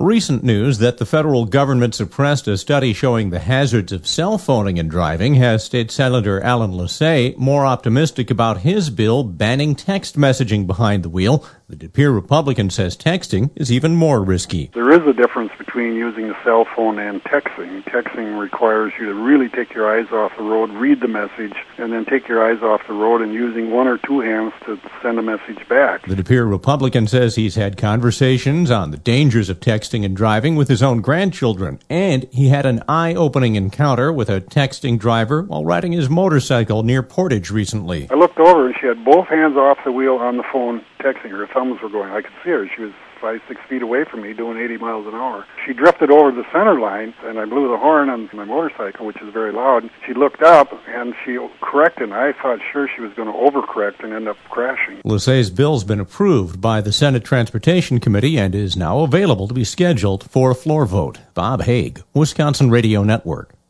Recent news that the federal government suppressed a study showing the hazards of cell phoning and driving has State Senator Alan Lasay more optimistic about his bill banning text messaging behind the wheel. The De Pere Republican says texting is even more risky. There is a difference between using a cell phone and texting. Texting requires you to really take your eyes off the road, read the message, and then take your eyes off the road and using one or two hands to send a message back. The De Pere Republican says he's had conversations on the dangers of texting and driving with his own grandchildren, and he had an eye-opening encounter with a texting driver while riding his motorcycle near Portage recently. I looked over and she had both hands off the wheel on the phone texting. Her thumbs were going. I could see her. She was 5-6 feet away from me doing 80 miles an hour. She drifted over the center line, and I blew the horn on my motorcycle, which is very loud. She looked up, and she corrected, and I thought sure she was going to overcorrect and end up crashing. Lasay's bill's been approved by the Senate Transportation Committee and is now available to be scheduled for a floor vote. Bob Haig, Wisconsin Radio Network.